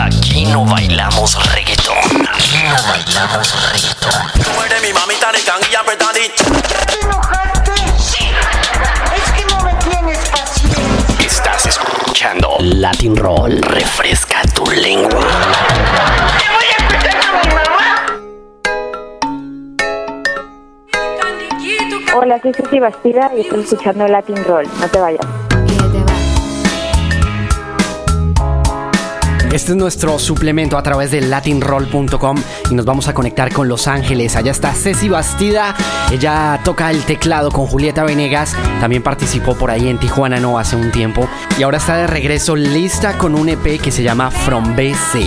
Aquí no bailamos reggaetón. Aquí no bailamos reggaetón. Muere mi mamita de canguilla apretadita. ¿Te enojaste? Sí. Es que no me tienes paciencia. Estás escuchando Latin Roll. Refresca tu lengua. ¿Te voy a escuchar a mi mamá? Hola, soy Ceci Bastida y estoy escuchando Latin Roll. No te vayas. Este es nuestro suplemento a través de latinroll.com y nos vamos a conectar con Los Ángeles. Allá está Ceci Bastida. Ella toca el teclado con Julieta Venegas. También participó por ahí en Tijuana No hace un tiempo. Y ahora está de regreso lista con un EP que se llama From BC.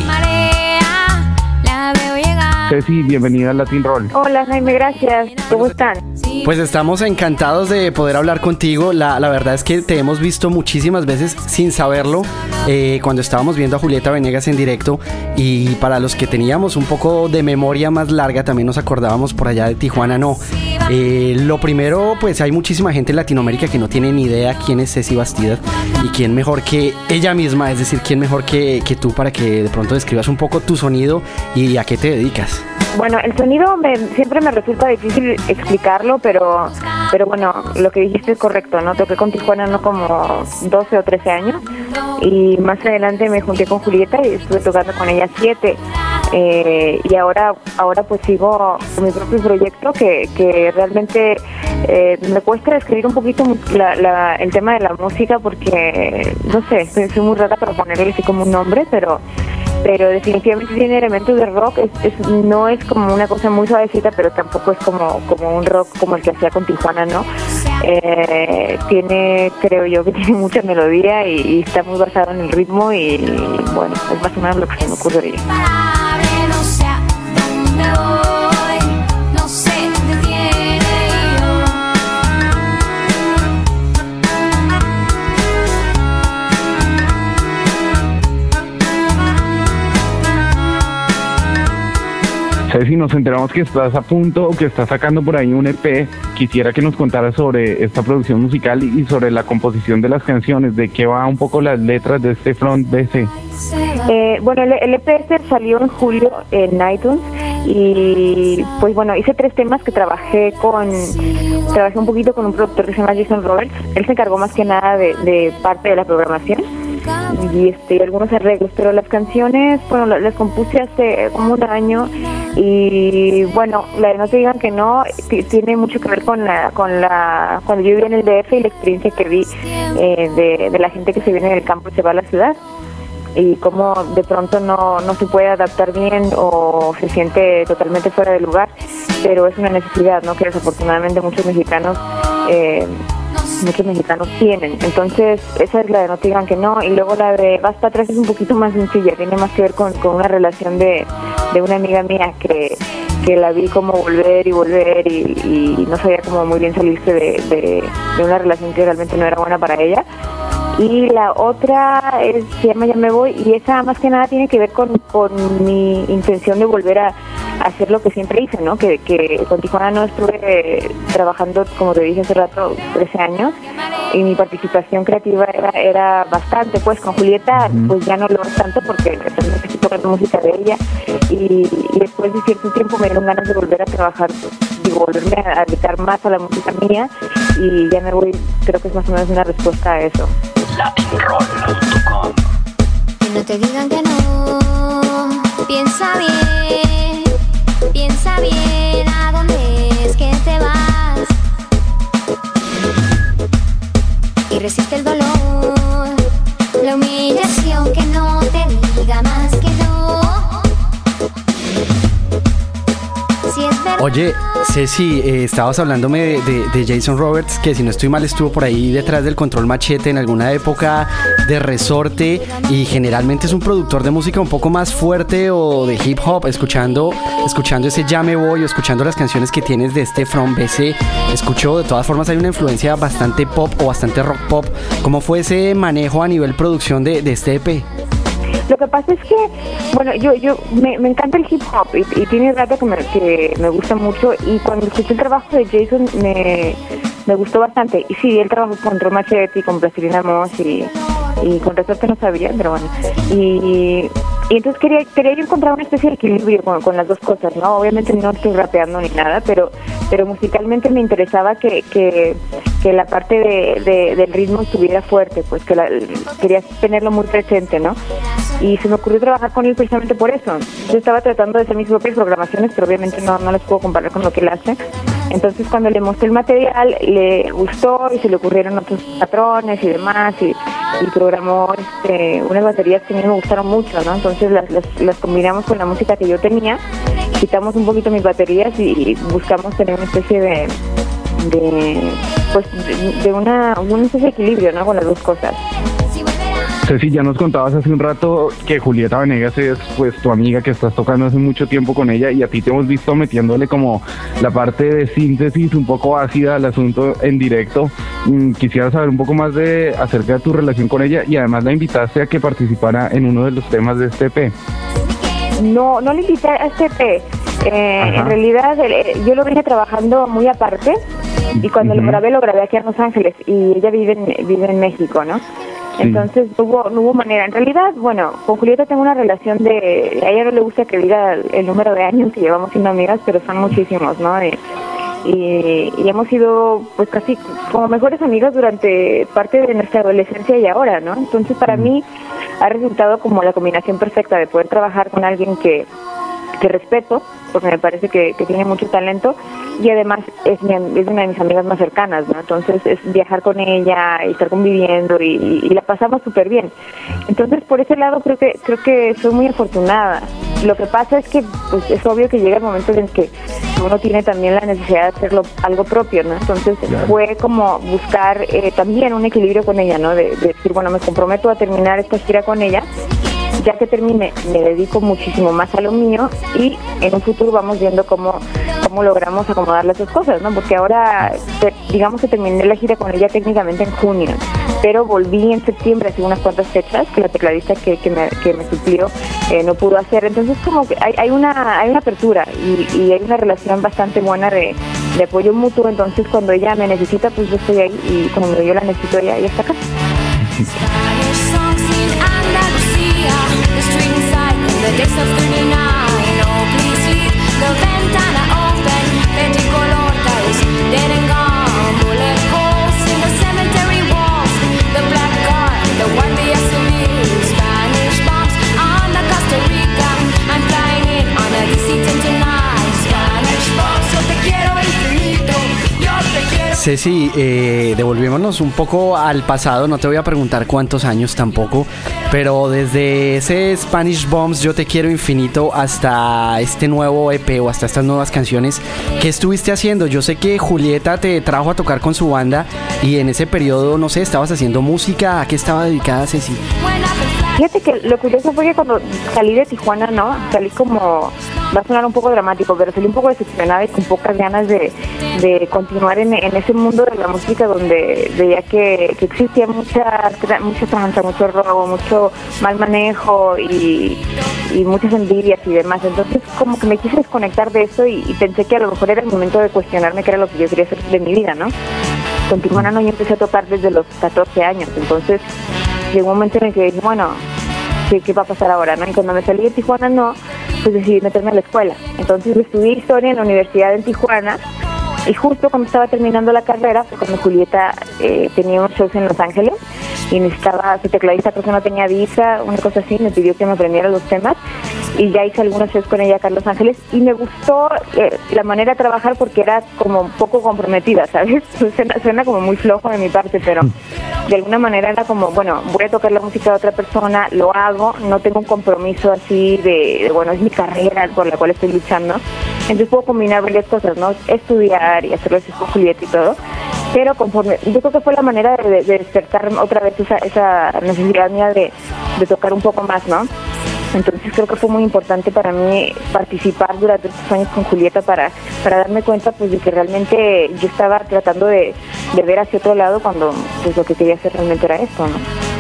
Ceci, bienvenida al Latin Roll. Hola, Jaime, gracias. ¿Cómo están? Pues estamos encantados de poder hablar contigo. La verdad es que te hemos visto muchísimas veces sin saberlo cuando estábamos viendo a Julieta Venegas en directo, y para los que teníamos un poco de memoria más larga también nos acordábamos por allá de Tijuana No. Lo primero, pues hay muchísima gente en Latinoamérica que no tiene ni idea quién es Ceci Bastida, y quién mejor que ella misma, es decir, quién mejor que tú para que de pronto describas un poco tu sonido y a qué te dedicas. Bueno, el sonido siempre me resulta difícil explicarlo, pero bueno, lo que dijiste es correcto, ¿no? Toqué con Tijuana No como 12 o 13 años y más adelante me junté con Julieta y estuve tocando con ella 7. Y ahora pues sigo con mi propio proyecto que realmente me cuesta describir un poquito el tema de la música porque, no sé, soy muy rara para ponerle así como un nombre, pero definitivamente tiene elementos de rock. No es como una cosa muy suavecita, pero tampoco es como un rock como el que hacía con Tijuana, ¿no? Creo yo que tiene mucha melodía y está muy basado en el ritmo y bueno, es más o menos lo que se me ocurriría. Ceci, nos enteramos que estás a punto, que estás sacando por ahí un EP. Quisiera que nos contaras sobre esta producción musical y sobre la composición de las canciones, de qué va un poco las letras de este From BC. Bueno, el EP salió en julio en iTunes y pues bueno, hice 3 temas que trabajé un poquito con un productor que se llama Jason Roberts. Él se encargó más que nada de parte de la programación y algunos arreglos, pero las canciones, bueno, las compuse hace como un año y bueno, la de No te digan que no tiene mucho que ver con cuando yo vivía en el DF y la experiencia que vi de la gente que se viene del campo y se va a la ciudad y cómo de pronto no se puede adaptar bien o se siente totalmente fuera de lugar, pero es una necesidad, ¿no?, que desafortunadamente muchos mexicanos tienen. Entonces esa es la de No te digan que no, y luego la de Vas para atrás es un poquito más sencilla, tiene más que ver con una relación de una amiga mía que la vi como volver y no sabía cómo muy bien salirse de una relación que realmente no era buena para ella. Y la otra se llama Ya me voy, y esa más que nada tiene que ver con mi intención de volver a hacer lo que siempre hice, ¿no? Que con Tijuana No estuve trabajando, como te dije hace rato, 13 años, y mi participación creativa era bastante. Pues con Julieta pues ya no lo es tanto porque estoy tocando música de ella y después de cierto tiempo me dieron ganas de volver a trabajar y volverme a dedicar más a la música mía, y Ya me voy creo que es más o menos una respuesta a eso. latinroll.com. Que no te digan que no, piensa bien a dónde es que te vas y resiste el dolor, la humillación, que no te diga más que no. Si es verdad. Oye, Ceci, estabas hablándome de Jason Roberts, que si no estoy mal estuvo por ahí detrás del Control Machete en alguna época de Resorte, y generalmente es un productor de música un poco más fuerte o de hip hop. Escuchando ese Ya me voy o escuchando las canciones que tienes de este From BC, escucho de todas formas hay una influencia bastante pop o bastante rock pop. ¿Cómo fue ese manejo a nivel producción de este EP? Lo que pasa es que, bueno, me encanta el hip hop y tiene rato que me gusta mucho, y cuando escuché el trabajo de Jason me gustó bastante. Y sí, él trabajó con Control Machete y con Plastilina Mosh y con Resorte no sabía, pero bueno. Y Y entonces quería yo encontrar una especie de equilibrio con las dos cosas, ¿no? Obviamente no estoy rapeando ni nada, pero musicalmente me interesaba que la parte del ritmo estuviera fuerte, pues quería tenerlo muy presente, ¿no? Y se me ocurrió trabajar con él precisamente por eso. Yo estaba tratando de hacer mis propias programaciones, pero obviamente no las puedo comparar con lo que él hace. Entonces cuando le mostré el material, le gustó y se le ocurrieron otros patrones y demás, y programó unas baterías que a mí me gustaron mucho, ¿no? Entonces las combinamos con la música que yo tenía, quitamos un poquito mis baterías y buscamos tener una especie de una especie de equilibrio, ¿no? Con las dos cosas. Ceci, ya nos contabas hace un rato que Julieta Venegas es pues tu amiga, que estás tocando hace mucho tiempo con ella, y a ti te hemos visto metiéndole como la parte de síntesis un poco ácida al asunto en directo. Quisiera saber un poco más acerca de tu relación con ella, y además la invitaste a que participara en uno de los temas de este EP. No le invité a este EP. En realidad yo lo vine trabajando muy aparte, y cuando lo grabé aquí en Los Ángeles, y ella vive en México, ¿no? Entonces no hubo manera. En realidad, bueno, con Julieta tengo una relación a ella no le gusta que diga el número de años que llevamos siendo amigas, pero son muchísimos, ¿no? Y hemos sido pues casi como mejores amigas durante parte de nuestra adolescencia y ahora, ¿no? Entonces para mí ha resultado como la combinación perfecta de poder trabajar con alguien que respeto, porque me parece que tiene mucho talento, y además es una de mis amigas más cercanas, ¿no? Entonces es viajar con ella y estar conviviendo y la pasamos súper bien. Entonces por ese lado creo que soy muy afortunada. Lo que pasa es que pues es obvio que llega el momento en que uno tiene también la necesidad de hacerlo algo propio, ¿no? Entonces fue como buscar también un equilibrio con ella, ¿no? De decir, bueno, me comprometo a terminar esta gira con ella. Ya que termine, me dedico muchísimo más a lo mío, y en un futuro vamos viendo cómo logramos acomodar las dos cosas, ¿no? Porque ahora, digamos que terminé la gira con ella técnicamente en junio, pero volví en septiembre, hace unas cuantas fechas, que la tecladista que me suplió no pudo hacer. Entonces como que hay una apertura y hay una relación bastante buena de apoyo mutuo. Entonces cuando ella me necesita, pues yo estoy ahí, y cuando yo la necesito, ella está acá. The days of 39, oh please leave the ventana open. Penticolor is dead and gone. Bullet holes in the cemetery walls. The black car, the white BSV, Spanish bombs on the Costa Rica. I'm flying in on a DC-10 tonight. Spanish bombs, yo te quiero infinito. Yo te quiero. Ceci, devolvémonos un poco al pasado. No te voy a preguntar cuántos años tampoco, pero desde ese Spanish Bombs, Yo te quiero infinito, hasta este nuevo EP o hasta estas nuevas canciones, ¿qué estuviste haciendo? Yo sé que Julieta te trajo a tocar con su banda, y en ese periodo, no sé, estabas haciendo música. ¿A qué estaba dedicada Ceci? Fíjate que lo curioso fue que cuando salí de Tijuana, ¿no? Salí como, va a sonar un poco dramático, pero salí un poco decepcionada y con pocas ganas de continuar en ese mundo de la música, donde veía que existía mucha tranza, mucho robo, mucho mal manejo y muchas envidias y demás. Entonces como que me quise desconectar de eso y pensé que a lo mejor era el momento de cuestionarme qué era lo que yo quería hacer de mi vida, ¿no? Con Tijuana no, yo empecé a tocar desde los 14 años, entonces llegó un momento en el que dije, bueno, ¿qué va a pasar ahora, no? Y cuando me salí de Tijuana, pues decidí meterme a la escuela. Entonces estudié historia en la universidad en Tijuana, y justo cuando estaba terminando la carrera fue cuando Julieta tenía unos shows en Los Ángeles y necesitaba, su tecladista creo que no tenía visa, una cosa así, me pidió que me aprendiera los temas, y ya hice algunos shows con ella acá en Los Ángeles, y me gustó la manera de trabajar porque era como un poco comprometida, ¿sabes? Suena como muy flojo de mi parte, pero de alguna manera era como, bueno, voy a tocar la música de otra persona, lo hago, no tengo un compromiso así de bueno, es mi carrera por la cual estoy luchando, entonces puedo combinar varias cosas, ¿no? Estudiar y hacerlo así con Julieta y todo, pero conforme, yo creo que fue la manera de despertar otra vez esa necesidad mía de tocar un poco más, ¿no? Entonces creo que fue muy importante para mí participar durante estos años con Julieta para darme cuenta pues de que realmente yo estaba tratando de ver hacia otro lado, cuando pues lo que quería hacer realmente era esto, ¿no?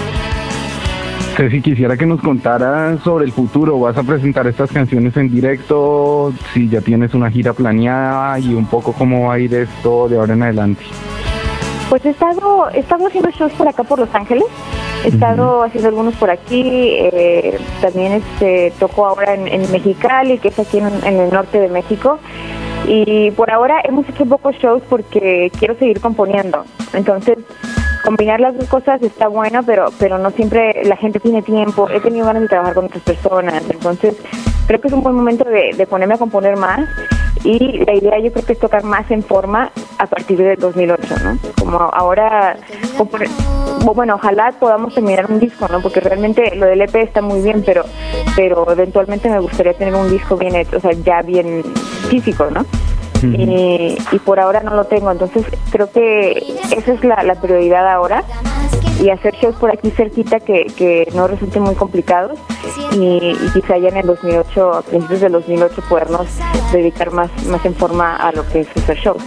Ceci, quisiera que nos contaras sobre el futuro. ¿Vas a presentar estas canciones en directo? Si ya tienes una gira planeada, y un poco cómo va a ir esto de ahora en adelante. Pues he estado haciendo shows por acá por Los Ángeles. He estado haciendo algunos por aquí, también toco ahora en Mexicali, que es aquí en el norte de México. Y por ahora hemos hecho pocos shows porque quiero seguir componiendo. Entonces, combinar las dos cosas está bueno, pero no siempre la gente tiene tiempo. He tenido ganas de trabajar con otras personas. Entonces, creo que es un buen momento de ponerme a componer más. Y la idea yo creo que es tocar más en forma a partir de 2008, ¿no? Como ahora, bueno, ojalá podamos terminar un disco, ¿no? Porque realmente lo del EP está muy bien, pero eventualmente me gustaría tener un disco bien hecho, o sea, ya bien físico, ¿no? Y por ahora no lo tengo, entonces creo que esa es la prioridad ahora, y hacer shows por aquí cerquita que no resulten muy complicados, y quizá ya en el 2008, a principios del 2008, podernos dedicar más en forma a lo que es hacer shows.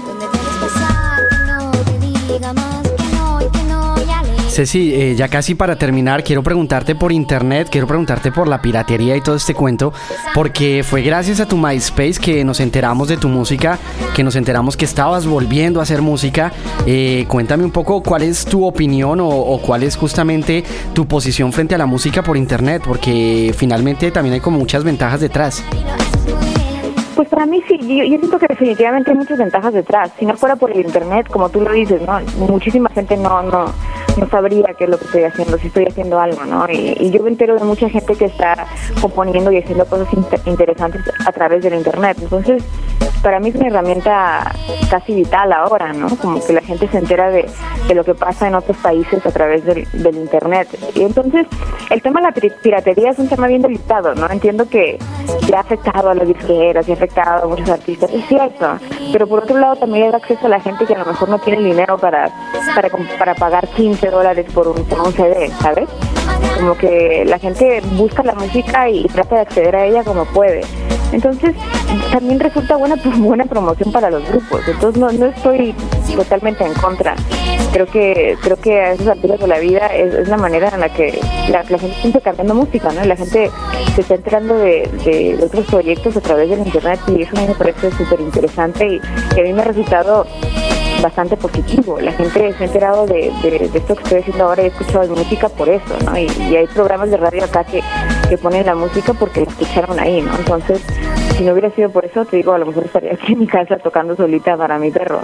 Ceci, ya casi para terminar, quiero preguntarte por internet, quiero preguntarte por la piratería y todo este cuento, porque fue gracias a tu MySpace que nos enteramos de tu música, que nos enteramos que estabas volviendo a hacer música. Cuéntame un poco cuál es tu opinión o cuál es justamente tu posición frente a la música por internet, porque finalmente también hay como muchas ventajas detrás. Pues para mí sí, yo siento que definitivamente hay muchas ventajas detrás. Si no fuera por el internet, como tú lo dices, ¿no? Muchísima gente no sabría qué es lo que estoy haciendo, si estoy haciendo algo, ¿no? Y yo me entero de mucha gente que está componiendo y haciendo cosas interesantes a través del internet. Entonces, para mí es una herramienta casi vital ahora, ¿no? Como que la gente se entera de lo que pasa en otros países a través del internet. Y entonces, el tema de la piratería es un tema bien delicado, ¿no? Entiendo que ha afectado a las disqueras y ha afectado a muchos artistas, es cierto, pero por otro lado también da acceso a la gente que a lo mejor no tiene dinero para pagar $15 por un CD, ¿sabes? Como que la gente busca la música y trata de acceder a ella como puede. Entonces, también resulta buena promoción para los grupos. Entonces, no estoy totalmente en contra. Creo que a esas alturas de la vida es la manera en la que la gente está intercambiando música, ¿no? Y la gente se está enterando de otros proyectos a través del internet, y eso a mí me parece súper interesante y a mí me ha resultado bastante positivo. La gente se ha enterado de esto que estoy haciendo ahora y he escuchado mi música por eso, ¿no? Y hay programas de radio acá que ponen la música porque la escucharon ahí, ¿no? Entonces, si no hubiera sido por eso, te digo, a lo mejor estaría aquí en mi casa tocando solita para mi perro.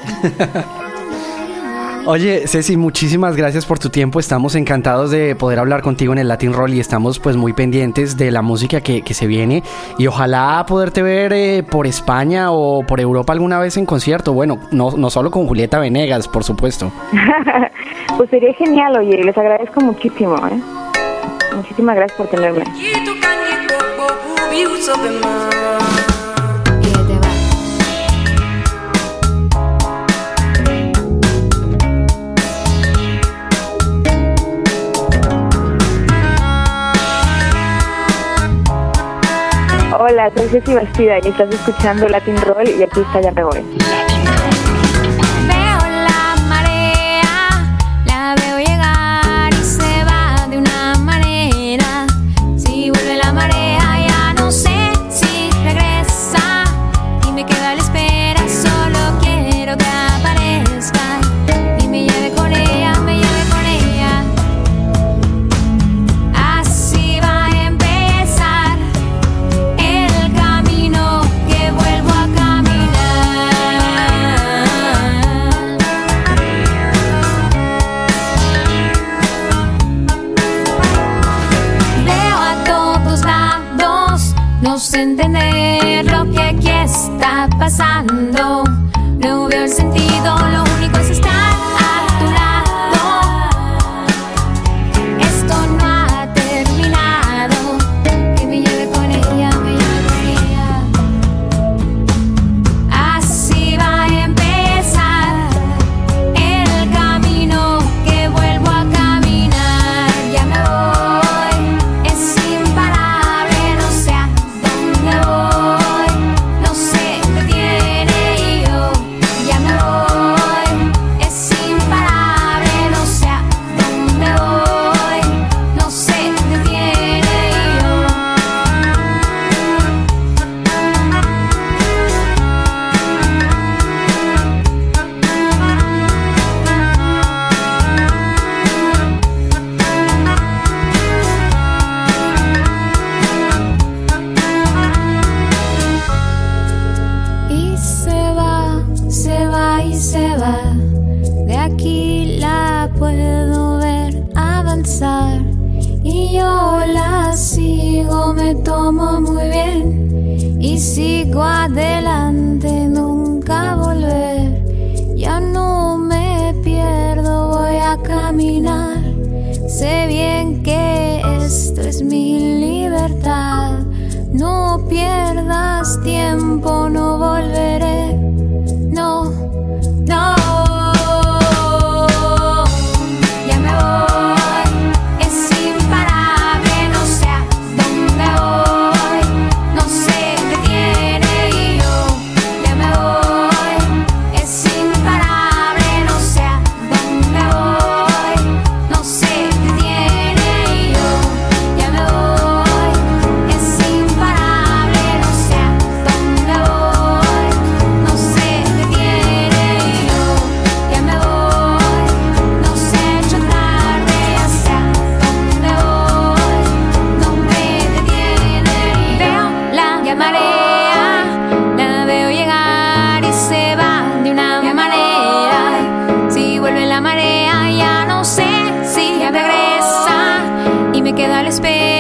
Oye, Ceci, muchísimas gracias por tu tiempo. Estamos encantados de poder hablar contigo en el Latin Roll y estamos pues muy pendientes de la música que se viene, y ojalá poderte ver por España o por Europa alguna vez en concierto. Bueno, no solo con Julieta Venegas, por supuesto. Pues sería genial, oye, les agradezco muchísimo, ¿eh? Muchísimas gracias por tenerme. Hola, soy Ceci Bastida y estás escuchando Latin Roll, y aquí está Ya Me Voy. Veo la marea, la veo llegar y se va de una manera. Si vuelve la marea ya no sé si regresa, y me quedo a la espera, solo quiero que aparezca y me lleve con ella, me lleve con ella. Así va a empezar el camino que vuelvo a caminar. Veo a todos lados, no sé entender lo que aquí está pasando. No veo el sentido, lo único es estar a tu lado. Esto no ha terminado, que me lleve con ella, me lleve con ella. Así va a empezar el camino que vuelvo a caminar. Ya me voy, es imparable, no sé a dónde voy, no sé qué tiene yo. Ya me voy. me tomo muy bien y sigo adelante, nunca volver. Ya no me pierdo, voy a caminar. Sé bien que esto es mi libertad. No pierdas tiempo, no volveré. No, no. Ya me voy, es imparable, no sé a dónde voy. No sé qué tiene y yo. Ya me voy, es imparable, no sé a dónde voy. No sé qué tiene y yo. Ya me voy, es imparable, no sé a dónde voy. No sé qué tiene y yo. Ya me voy, no sé, hecho tarde, ya sé a dónde voy. No me detiene y veo la marea, la veo llegar y se va de una manera. Si vuelve la marea ya no sé si regresa y me quedo a la espera.